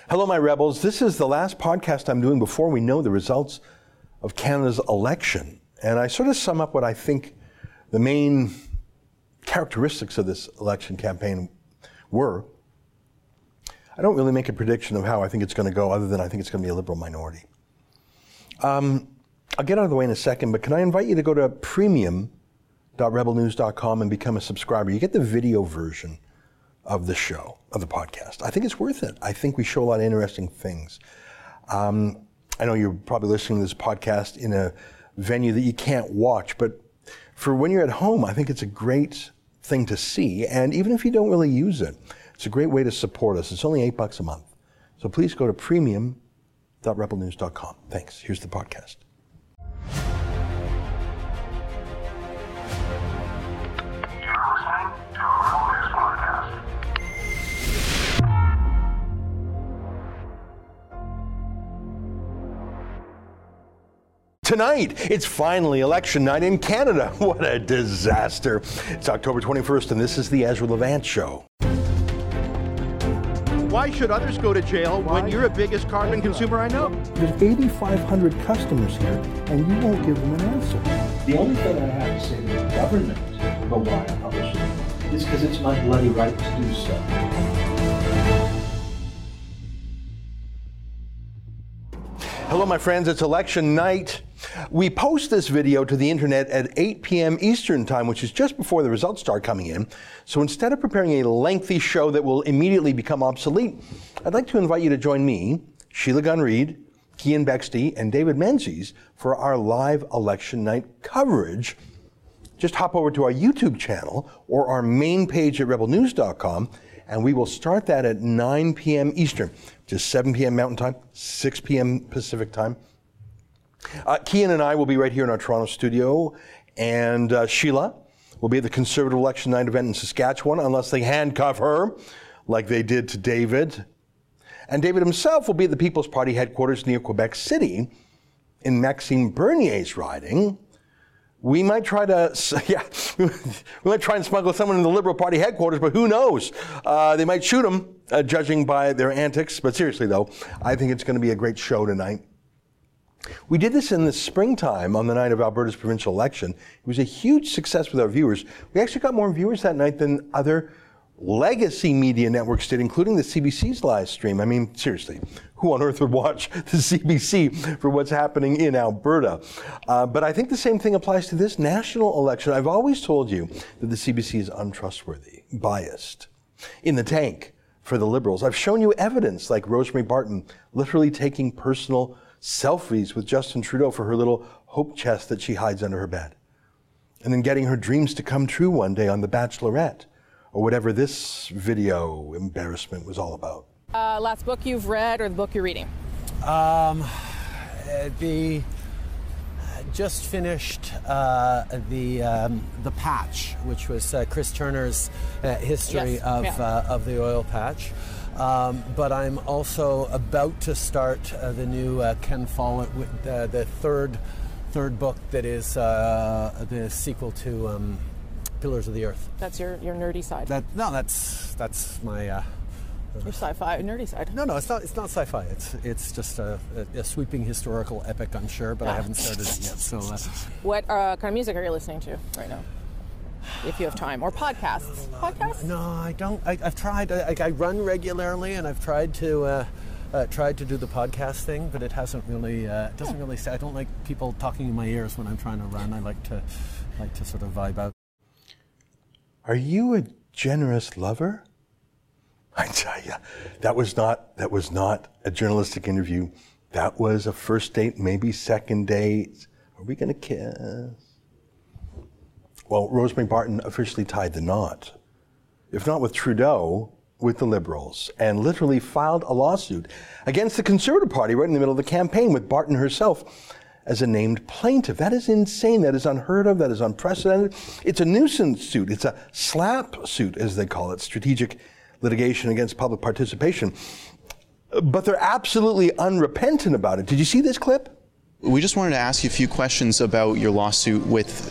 Hello, my rebels. This is the last podcast I'm doing before we know the results of Canada's election. And I sort of sum up what I think the main characteristics of this election campaign were. I don't really make a prediction of how I think it's going to go, other than I think it's going to be a Liberal minority. I'll get out of the way in a second, but can I invite you to go to premium.rebelnews.com and become a subscriber. You get the video version of the show, of the podcast. I think it's worth it. I think we show a lot of interesting things. I know you're probably listening to this podcast in a venue that you can't watch, but for when you're at home, I think it's a great thing to see. And even if you don't really use it, it's a great way to support us. It's only $8 a month. So please go to premium.rebelnews.com. Thanks. Here's the podcast. Tonight, it's finally election night in Canada. What a disaster. It's October 21st, and this is the Ezra Levant Show. Why should others go to jail when you're the biggest carbon consumer I know? There's 8,500 customers here, and you won't give them an answer. The only thing I have to say to the government about why I publish it is because it's my bloody right to do so. Hello, my friends. It's election night. We post this video to the internet at 8 p.m. Eastern Time, which is just before the results start coming in. So instead of preparing a lengthy show that will immediately become obsolete, I'd like to invite you to join me, Sheila Gunn-Reid, Cian Bexte, and David Menzies for our live election night coverage. Just hop over to our YouTube channel or our main page at rebelnews.com, and we will start that at 9 p.m. Eastern, just 7 p.m. Mountain Time, 6 p.m. Pacific Time. Cian and I will be right here in our Toronto studio, and Sheila will be at the Conservative Election Night event in Saskatchewan, unless they handcuff her, like they did to David. And David himself will be at the People's Party headquarters near Quebec City in Maxime Bernier's riding. We might try to, we might try and smuggle someone in the Liberal Party headquarters, but who knows? They might shoot him, judging by their antics. But seriously, though, I think it's going to be a great show tonight. We did this in the springtime on the night of Alberta's provincial election. It was a huge success with our viewers. We actually got more viewers that night than other legacy media networks did, including the CBC's live stream. I mean, seriously, who on earth would watch the CBC for what's happening in Alberta? But I think the same thing applies to this national election. I've always told you that the CBC is untrustworthy, biased, in the tank for the Liberals. I've shown you evidence like Rosemary Barton literally taking personal selfies with Justin Trudeau for her little hope chest that she hides under her bed, and then getting her dreams to come true one day on The Bachelorette, or whatever this video embarrassment was all about. Last book you've read or the book you're reading? Just finished the Patch, which was Chris Turner's history of the oil patch. But I'm also about to start the new Ken Follett, the third book that is the sequel to Pillars of the Earth. That's your nerdy side. That's my your sci-fi nerdy side. No, it's not sci-fi. It's just a sweeping historical epic, I'm sure, but I haven't started it yet. So, what kind of music are you listening to right now? If you have time, or podcasts. Podcasts? No, I don't. I've tried. I run regularly, and I've tried to do the podcast thing, but it hasn't really. It doesn't really. I don't like people talking in my ears when I'm trying to run. I like to sort of vibe out. Are you a generous lover? I tell you, that was not a journalistic interview. That was a first date, maybe second date. Are we going to kiss? Well, Rosemary Barton officially tied the knot, if not with Trudeau, with the Liberals, and literally filed a lawsuit against the Conservative Party right in the middle of the campaign, with Barton herself as a named plaintiff. That is insane. That is unheard of. That is unprecedented. It's a nuisance suit. It's a SLAPP suit, as they call it, strategic litigation against public participation. But they're absolutely unrepentant about it. Did you see this clip? We just wanted to ask you a few questions about your lawsuit with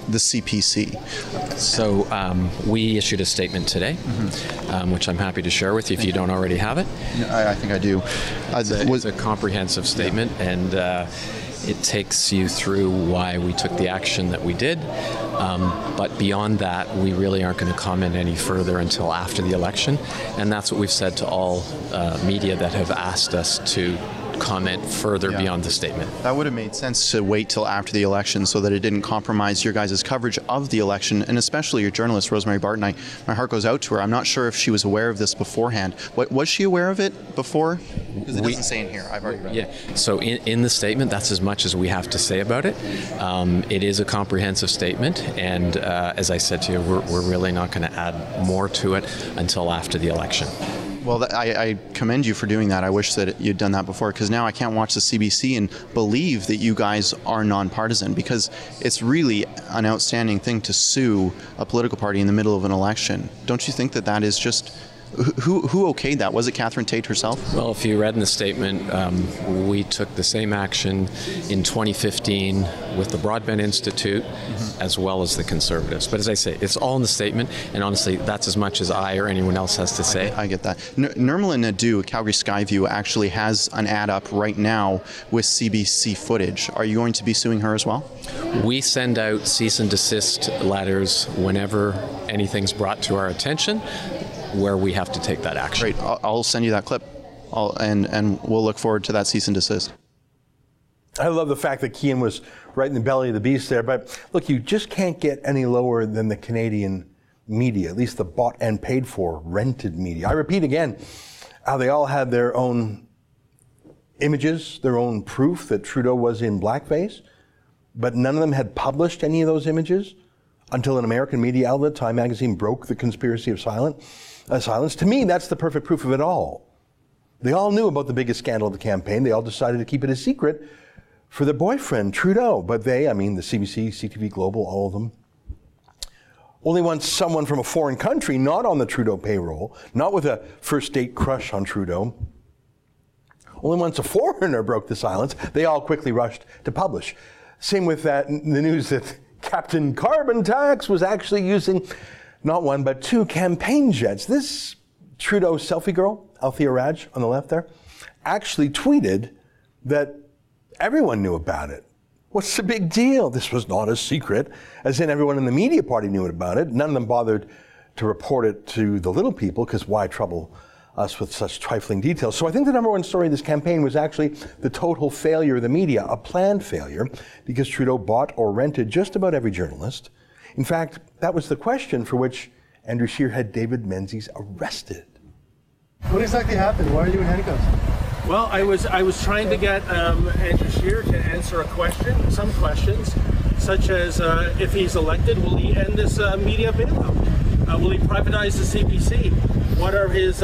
the CPC? So we issued a statement today, which I'm happy to share with you if you don't already have it. I think I do. It's a comprehensive statement, and it takes you through why we took the action that we did. But beyond that, we really aren't going to comment any further until after the election. And that's what we've said to all media that have asked us to comment further beyond the statement. That would have made sense to wait till after the election so that it didn't compromise your guys' coverage of the election, and especially your journalist, Rosemary Barton. My heart goes out to her. I'm not sure if she was aware of this beforehand. Was she aware of it before? Because it doesn't say in here. I've already read it. So in the statement, that's as much as we have to say about it. It is a comprehensive statement, and as I said to you, we're really not going to add more to it until after the election. Well, I commend you for doing that. I wish that you'd done that before, because now I can't watch the CBC and believe that you guys are nonpartisan, because it's really an outstanding thing to sue a political party in the middle of an election. Don't you think that that is just... Who okayed that? Was it Catherine Tate herself? Well, if you read in the statement, we took the same action in 2015 with the Broadbent Institute, as well as the Conservatives. But as I say, it's all in the statement, and honestly, that's as much as I or anyone else has to say. I get that. Nirmala Naidoo, Calgary Skyview, actually has an ad up right now with CBC footage. Are you going to be suing her as well? We send out cease and desist letters whenever anything's brought to our attention where we have to take that action. Great. I'll send you that clip, and we'll look forward to that cease and desist. I love the fact that Cian was right in the belly of the beast there, but look, you just can't get any lower than the Canadian media, at least the bought and paid for rented media. I repeat again, how they all had their own images, their own proof that Trudeau was in blackface, but none of them had published any of those images until an American media outlet, Time Magazine, broke the conspiracy of silence. To me, that's the perfect proof of it all. They all knew about the biggest scandal of the campaign. They all decided to keep it a secret for their boyfriend, Trudeau. But they, I mean, the CBC, CTV Global, all of them, only want someone from a foreign country, not on the Trudeau payroll, not with a first date crush on Trudeau. Only once a foreigner broke the silence, they all quickly rushed to publish. Same with that, the news that Captain Carbon Tax was actually using not one, but two campaign jets. This Trudeau selfie girl, Althea Raj on the left there, actually tweeted that everyone knew about it. What's the big deal? This was not a secret, as in everyone in the media party knew about it. None of them bothered to report it to the little people, because why trouble us with such trifling details? So I think the number one story of this campaign was actually the total failure of the media, a planned failure, because Trudeau bought or rented just about every journalist. In fact, that was the question for which Andrew Scheer had David Menzies arrested. What exactly happened? Why are you in handcuffs? Well, I was trying to get Andrew Scheer to answer some questions, such as if he's elected, will he end this media bailout? Will he privatize the CBC? What are his,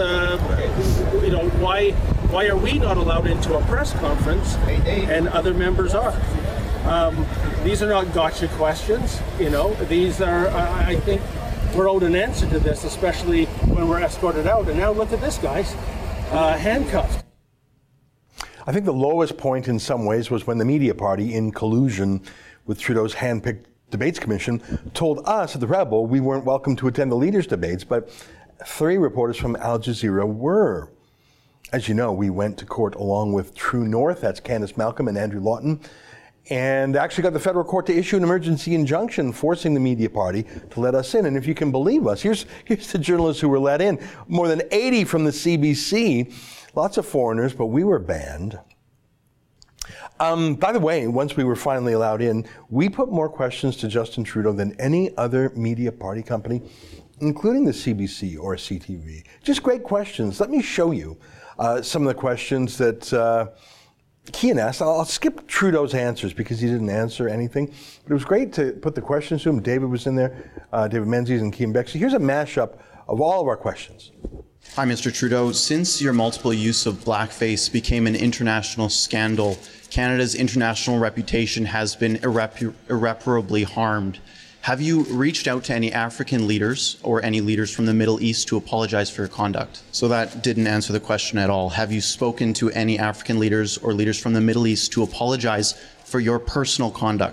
why are we not allowed into a press conference and other members are? These are not gotcha questions, These are, I think, we're owed an answer to this, especially when we're escorted out. And now look at this, guys, handcuffed. I think the lowest point in some ways was when the media party, in collusion with Trudeau's hand-picked debates commission, told us at the Rebel we weren't welcome to attend the leaders' debates, but 3 reporters from Al Jazeera were. As you know, we went to court along with True North, that's Candice Malcolm and Andrew Lawton, and actually got the federal court to issue an emergency injunction forcing the media party to let us in. And if you can believe us, here's the journalists who were let in. More than 80 from the CBC, lots of foreigners, but we were banned. By the way, once we were finally allowed in, we put more questions to Justin Trudeau than any other media party company, including the CBC or CTV. Just great questions. Let me show you some of the questions that Cian asked. I'll skip Trudeau's answers because he didn't answer anything. But it was great to put the questions to him. David was in there, David Menzies and Cian Bexley. Here's a mashup of all of our questions. Hi, Mr. Trudeau. Since your multiple use of blackface became an international scandal, Canada's international reputation has been irreparably harmed. Have you reached out to any African leaders or any leaders from the Middle East to apologize for your conduct? So that didn't answer the question at all. Have you spoken to any African leaders or leaders from the Middle East to apologize for your personal conduct?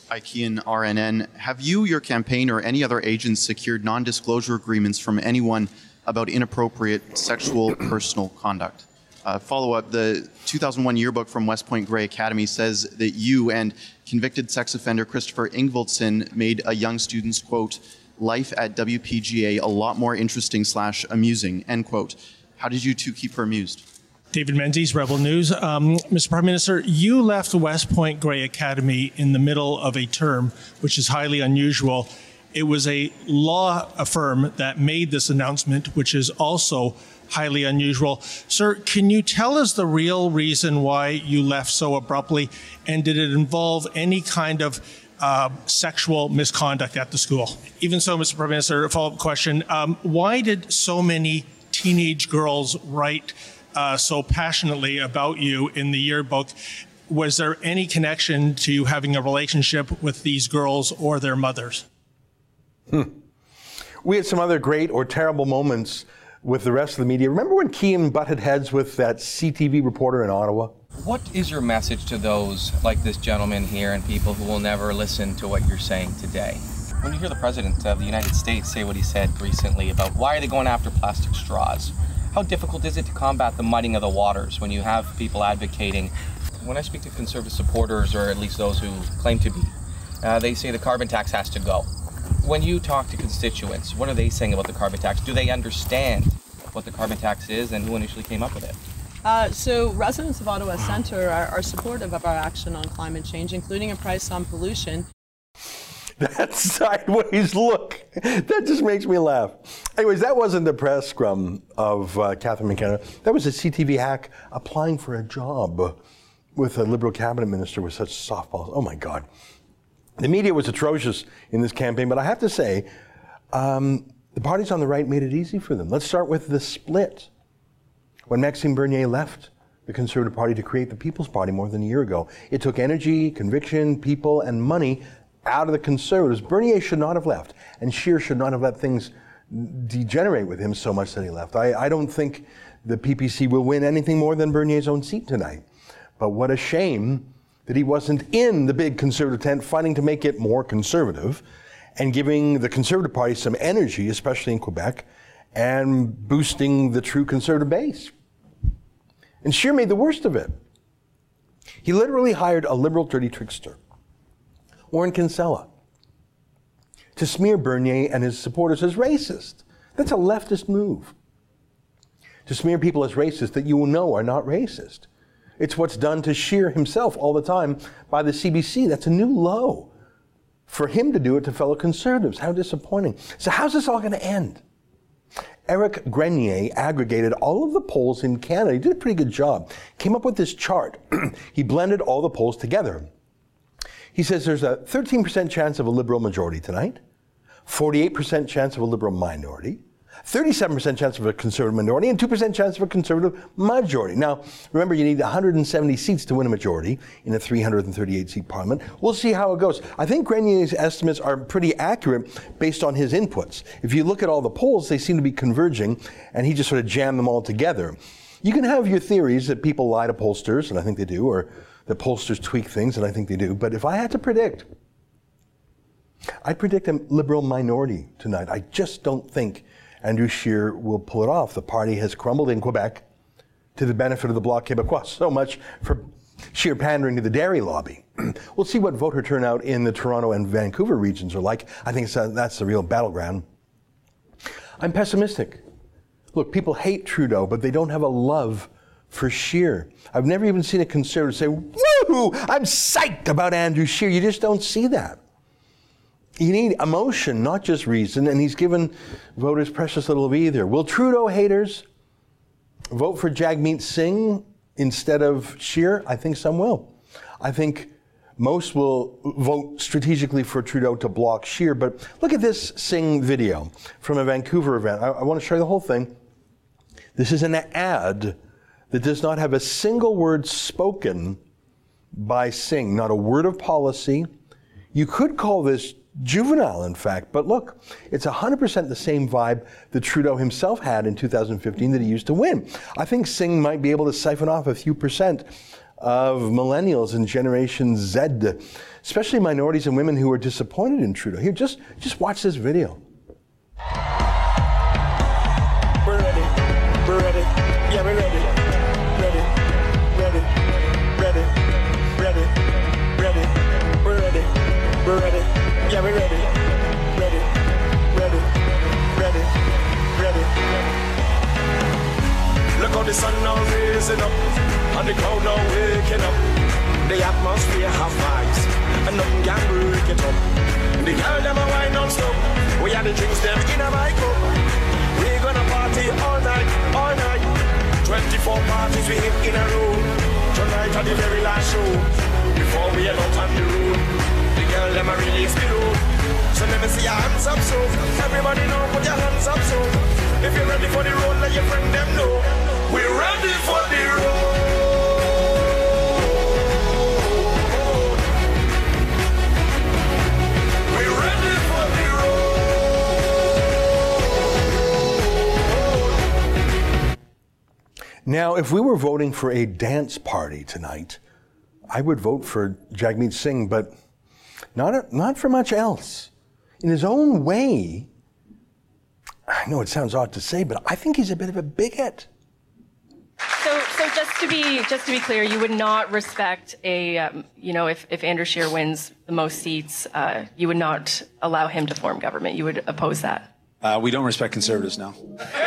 Ikean RNN. Have you, your campaign, or any other agents secured non-disclosure agreements from anyone about inappropriate sexual personal conduct? Follow-up, the 2001 yearbook from West Point Grey Academy says that you and convicted sex offender Christopher Ingvaldson made a young student's, quote, life at WPGA a lot more interesting / amusing, end quote. How did you two keep her amused? David Menzies, Rebel News. Mr. Prime Minister, you left West Point Grey Academy in the middle of a term, which is highly unusual. It was a law firm that made this announcement, which is also highly unusual. Sir, can you tell us the real reason why you left so abruptly, and did it involve any kind of sexual misconduct at the school? Even so, Mr. Prime Minister, a follow-up question. Why did so many teenage girls write so passionately about you in the yearbook? Was there any connection to you having a relationship with these girls or their mothers? We had some other great or terrible moments with the rest of the media. Remember when Keane butted heads with that CTV reporter in Ottawa? What is your message to those like this gentleman here and people who will never listen to what you're saying today? When you hear the President of the United States say what he said recently about why are they going after plastic straws, how difficult is it to combat the muddying of the waters when you have people advocating? When I speak to Conservative supporters, or at least those who claim to be, they say the carbon tax has to go. When you talk to constituents, what are they saying about the carbon tax? Do they understand what the carbon tax is and who initially came up with it? So residents of Ottawa Centre are supportive of our action on climate change, including a price on pollution. That sideways look, that just makes me laugh. Anyways, that wasn't the press scrum of Catherine McKenna. That was a CTV hack applying for a job with a Liberal cabinet minister with such softballs. Oh my God. The media was atrocious in this campaign, but I have to say, the parties on the right made it easy for them. Let's start with the split. When Maxime Bernier left the Conservative Party to create the People's Party more than a year ago, it took energy, conviction, people, and money out of the Conservatives. Bernier should not have left, and Scheer should not have let things degenerate with him so much that he left. I don't think the PPC will win anything more than Bernier's own seat tonight. But what a shame that he wasn't in the big Conservative tent fighting to make it more conservative and giving the Conservative Party some energy, especially in Quebec, and boosting the true Conservative base. And Scheer made the worst of it. He literally hired a Liberal dirty trickster, Warren Kinsella, to smear Bernier and his supporters as racist. That's a leftist move. To smear people as racist that you know are not racist. It's what's done to Scheer himself all the time by the CBC. That's a new low. For him to do it to fellow Conservatives, how disappointing. So how's this all going to end? Eric Grenier aggregated all of the polls in Canada. He did a pretty good job. Came up with this chart. He blended all the polls together. He says there's a 13% chance of a Liberal majority tonight, 48% chance of a Liberal minority, 37% chance of a Conservative minority, and 2% chance of a Conservative majority. Now, remember, you need 170 seats to win a majority in a 338-seat parliament. We'll see how it goes. I think Grenier's estimates are pretty accurate based on his inputs. If you look at all the polls, they seem to be converging, and he just sort of jammed them all together. You can have your theories that people lie to pollsters, and I think they do, or that pollsters tweak things, and I think they do. But if I had to predict, I'd predict a Liberal minority tonight. I just don't think Andrew Scheer will pull it off. The party has crumbled in Quebec to the benefit of the Bloc Québécois. So much for Scheer pandering to the dairy lobby. We'll see what voter turnout in the Toronto and Vancouver regions are like. I think that's the real battleground. I'm pessimistic. Look, people hate Trudeau, but they don't have a love for Scheer. I've never even seen a Conservative say, woohoo, I'm psyched about Andrew Scheer. You just don't see that. You need emotion, not just reason, and he's given voters precious little of either. Will Trudeau haters vote for Jagmeet Singh instead of Scheer? I think some will. I think most will vote strategically for Trudeau to block Scheer, but look at this Singh video from a Vancouver event. I want to show you the whole thing. This is an ad that does not have a single word spoken by Singh, not a word of policy. You could call this juvenile, in fact, but look, it's 100% the same vibe that Trudeau himself had in 2015 that he used to win. I think Singh might be able to siphon off a few percent of millennials and Generation Z, especially minorities and women who are disappointed in Trudeau. Here, just watch this video. We're ready. We're ready. Yeah, we're ready. Ready. Ready. Ready. Ready. Ready. We're ready. We're ready. Yeah, we're ready. Ready. Ready. Ready. Ready. Look how the sun now raising up, and the crowd now waking up. The atmosphere have vibes, and nothing can break it up. The girl them a wine non-stop. We had the drinks them in a my cup. We gonna party all night, all night. 24 parties we hit in a row. Tonight at the very last show, before we head out on the road. The girl them a really explode. So let me see your hands up, so everybody know, put your hands up, so if you're ready for the road, let your friend them know. We're ready for the road. We're ready for the road. Now, if we were voting for a dance party tonight, I would vote for Jagmeet Singh, but not for much else. In his own way, I know it sounds odd to say, but I think he's a bit of a bigot. So just to be clear, you would not respect if Andrew Scheer wins the most seats, you would not allow him to form government. You would oppose that. We don't respect conservatives now.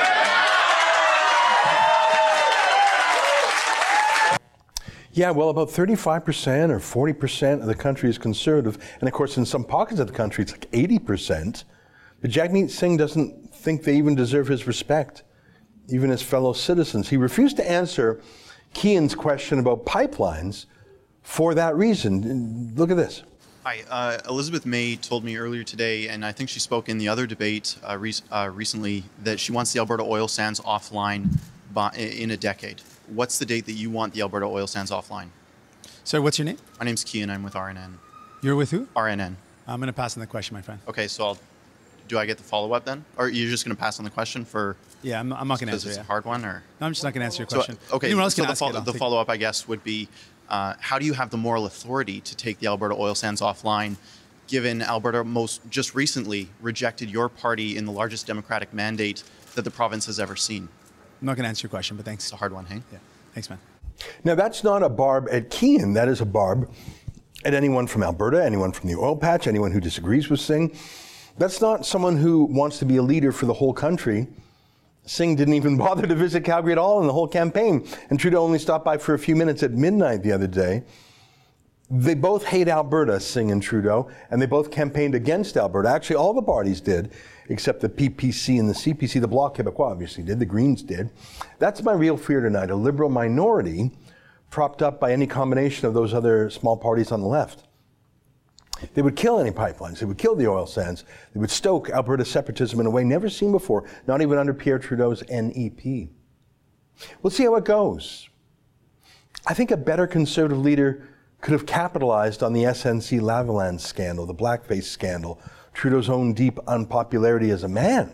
Yeah, well, about 35% or 40% of the country is conservative. And of course, in some pockets of the country, it's like 80%. But Jagmeet Singh doesn't think they even deserve his respect, even as fellow citizens. He refused to answer Keean's question about pipelines for that reason. Look at this. Hi, Elizabeth May told me earlier today, and I think she spoke in the other debate recently, that she wants the Alberta oil sands offline in a decade. What's the date that you want the Alberta oil sands offline? Sorry, what's your name? My name's Keean. I'm with RNN. You're with who? RNN. I'm going to pass on the question, my friend. Okay, so do I get the follow-up then? Or you're just going to pass on the question for... Yeah, I'm not going to answer it. Is it a hard one? Or? No, I'm just not going to answer your question. So, okay, anyone else can so ask the follow-up, I guess, would be, how do you have the moral authority to take the Alberta oil sands offline, given Alberta just recently rejected your party in the largest democratic mandate that the province has ever seen? I'm not going to answer your question, but thanks. It's a hard one, hey? Yeah, thanks, man. Now, that's not a barb at Keean. That is a barb at anyone from Alberta, anyone from the oil patch, anyone who disagrees with Singh. That's not someone who wants to be a leader for the whole country. Singh didn't even bother to visit Calgary at all in the whole campaign. And Trudeau only stopped by for a few minutes at midnight the other day. They both hate Alberta, Singh and Trudeau, and they both campaigned against Alberta. Actually, all the parties did, except the PPC and the CPC. The Bloc Québécois obviously did. The Greens did. That's my real fear tonight, a Liberal minority propped up by any combination of those other small parties on the left. They would kill any pipelines. They would kill the oil sands. They would stoke Alberta separatism in a way never seen before, not even under Pierre Trudeau's NEP. We'll see how it goes. I think a better Conservative leader could have capitalized on the SNC Lavalin scandal, the blackface scandal, Trudeau's own deep unpopularity as a man.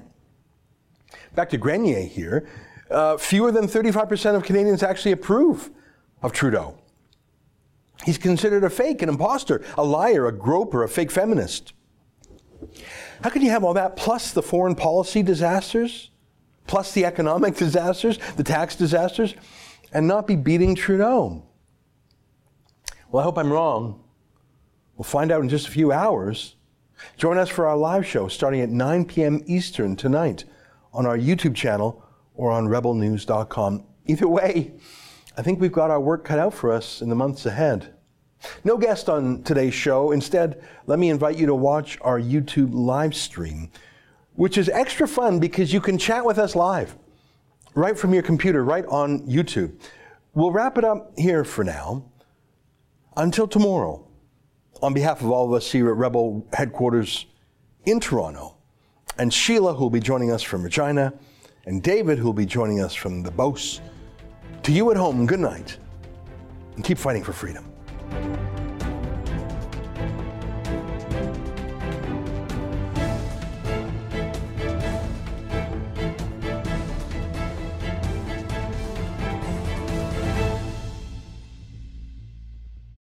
Back to Grenier here, fewer than 35% of Canadians actually approve of Trudeau. He's considered a fake, an imposter, a liar, a groper, a fake feminist. How can you have all that plus the foreign policy disasters, plus the economic disasters, the tax disasters, and not be beating Trudeau? Well, I hope I'm wrong. We'll find out in just a few hours. Join us for our live show starting at 9 p.m. Eastern tonight on our YouTube channel or on rebelnews.com. Either way, I think we've got our work cut out for us in the months ahead. No guest on today's show. Instead, let me invite you to watch our YouTube live stream, which is extra fun because you can chat with us live, right from your computer, right on YouTube. We'll wrap it up here for now. Until tomorrow, on behalf of all of us here at Rebel headquarters in Toronto, and Sheila, who will be joining us from Regina, and David, who will be joining us from the Beauce, to you at home, good night, and keep fighting for freedom.